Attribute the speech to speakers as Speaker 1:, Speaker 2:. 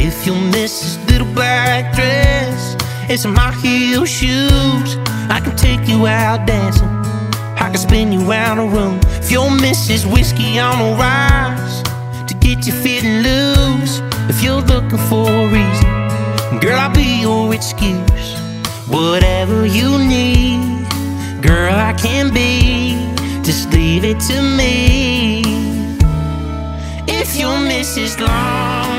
Speaker 1: If you miss this little black dress and some high heel shoes, I can take you out dancing, I can spin you out a room. If you'll miss this whiskey on the rise to get you feeling loose, if you're looking for a reason, girl, I'll be your excuse. Whatever you need, girl, I can be. Just leave it to me. If you'll miss this long